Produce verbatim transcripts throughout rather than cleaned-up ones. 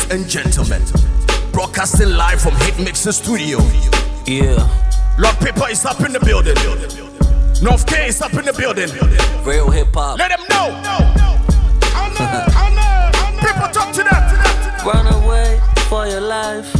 Ladies and gentlemen, broadcasting live from Hit Mixer Studio. Yeah. Lord Paper is up in the building. North K is up in the building. Real hip hop. Let them know. People talk to them. Run away for your life.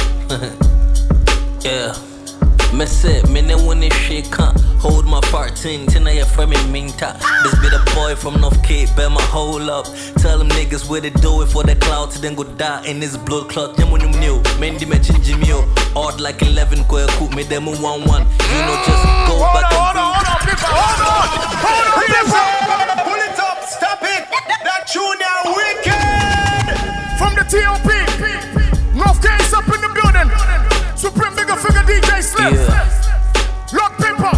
Yeah. Me say, me ne wanna shake can't hold my fourteen. Tina ya from me minta. This be the boy from North Cape, bear my whole up. Tell them niggas where they do it for the clout, then go die in this blood clot. Them when you knew, Mendy me Jimmy odd like eleven, go cook me them one one. You know, just go hold back on, and hold on, people, hold on, hold on, people. Pull it up, stop it. That tune now wicked. From the T O P, North K is up in the building. Supreme Bigger Figure D J Slim. Yeah. Lord Paper.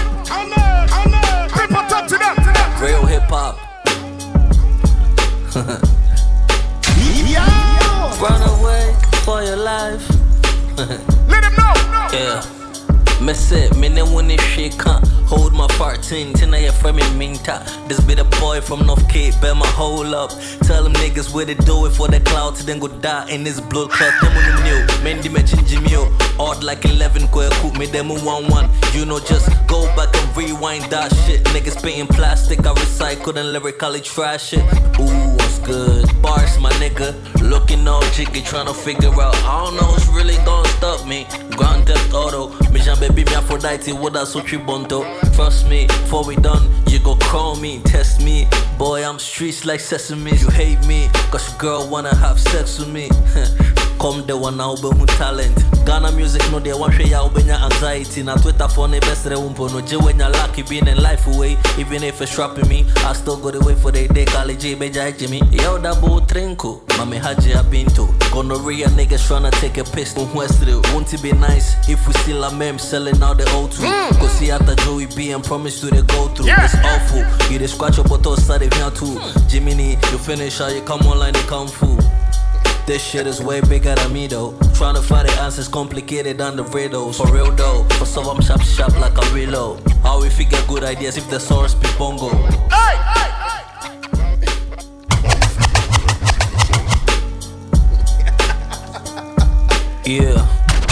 People talk to them. Real hip hop. Run away for your life. Let them know. Yeah. Me say, me ne wanna shake can't hold my fourteen. Tina ya from me minta. This be the boy from North Cape, bear my whole up. Tell them niggas where they do it for the clout, then go die in this blood clot. Them when you knew, Mendy me Jimmy odd like eleven, go cook me them one one. You know, just go back and rewind that shit. Niggas painting plastic, I recycled and lyrically trash it. Ooh, what's good? Bars, my nigga, looking all jiggy, trying to figure out. I don't know what's really gonna stop me. Grand Theft Auto, me jam baby, me Aphrodite, what that's so bonto. Trust me, before we done, you go call me, test me. Boy, I'm streets like Sesame. You hate me, cause your girl wanna have sex with me. Come the one now, but who talent. Ghana music, no, they want ya when your anxiety. Na Twitter for the best of the wumpo. No, J when you're lucky, being in life away. Even if it's trapping me, I still go to wait for the day. College, beja Jimmy. Yo, that boy trinko. Mame haji a binto. Gonorrhea niggas tryna take a piss. Won't it be nice if we still a mem selling out the O two? Mm. Cause see after Joey B and promise to the go through. Yeah. It's awful. You just scratch your bottle, start it here too. Jiminy, you finish how you come online, they come full. This shit is way bigger than me though. Trying to find the answers complicated than the riddles. For real though, for some I'm sharp sharp like a reload. How we figure good ideas if the source be bongo. Hey, hey, hey. Yeah.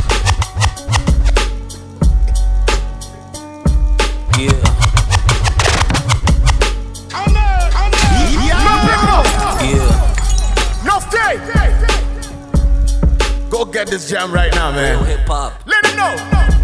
Yeah. Yeah. North K. Go get this jam right now, man. Real hip hop. Let them know.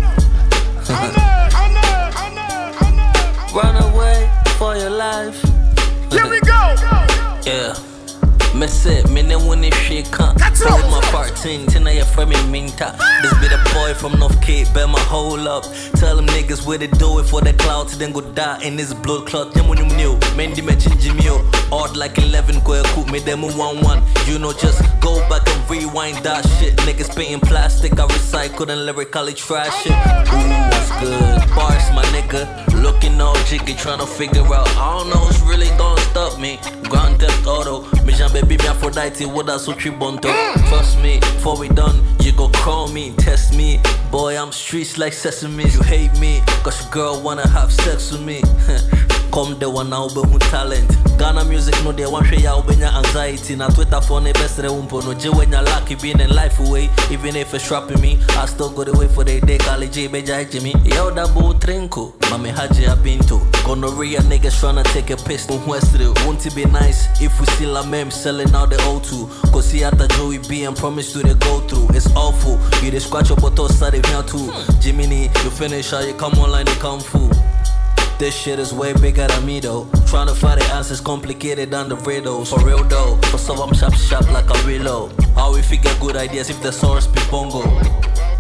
Run away for your life. Here we go. Yeah. Me say, me ne wanna shake can't hold my fourteen. Tina ya from me minta. This be the boy from North Cape, bear my whole up. Tell them niggas where they do it for the clout, then go die in this blood clot. Them when you knew, Mendy me Jimmy odd like eleven, go cook me them one one. You know, just go back and rewind that shit. Niggas painting plastic, I recycled and lyrically trash it. Ooh, what's good? Bars, my nigga, looking all jiggy, trying to figure out. I don't know what's really gonna stop me. Grand Theft Auto, me jam baby, me Aphrodite, what that's so bonto. Trust me, before we done, you go call me, test me. Boy, I'm streets like Sesame. You hate me, cause your girl wanna have sex with me. Come the one now, but who talent. Ghana music, no, they want ya when your anxiety. Na Twitter for the best of the wumpo. No, J when you're lucky, being in life away. Even if it's trapping me, I still go to wait for the day. College, beja Jimmy. Yo, that boy trinko. Mame haji a binto. Gonorrhea niggas tryna take a piss. Won't it be nice if we still a mem selling out the O two? Cause see after Joey B and promise to the go through. It's awful. You just scratch your bottle, start it here too. Jiminy, you finish how you come online, they come full. This shit is way bigger than me though. Trying to find the answers complicated than the riddles. For real though, for some I'm sharp sharp like a reload. How we figure good ideas if the source be bongo.